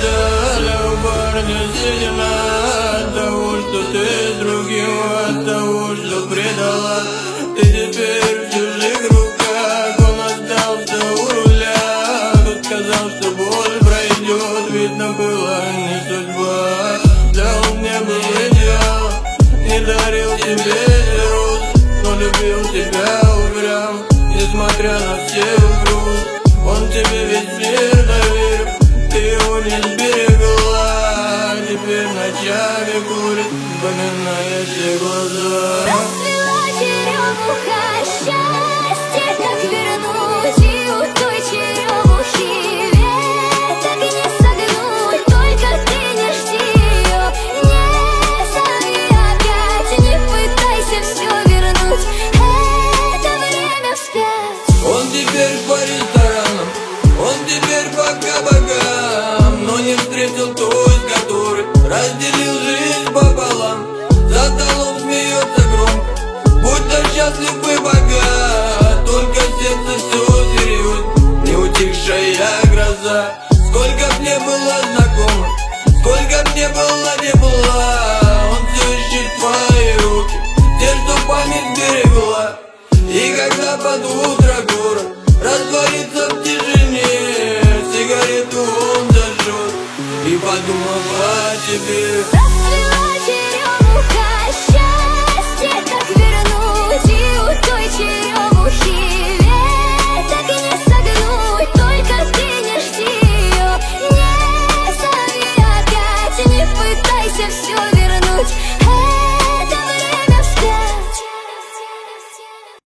печаль, парня, седина от того, что ты с другим, от того, что предала. Ты теперь в чужих руках, он остался у руля. Кто сказал, что боль пройдет, видно было не судьба. Да он не был идеал, не дарил тебе роз, но любил тебя упрям, несмотря на все груз. Он тебе весь мир доверил, ты его не сберегла. Теперь ночами курит, вспоминая все глаза. Расцвела черемуха, счастье как вернуть, и у той черемухи веток не согнуть. Только ты не жди ее, не зови опять, не пытайся все вернуть, это время вспять. Он теперь в Париж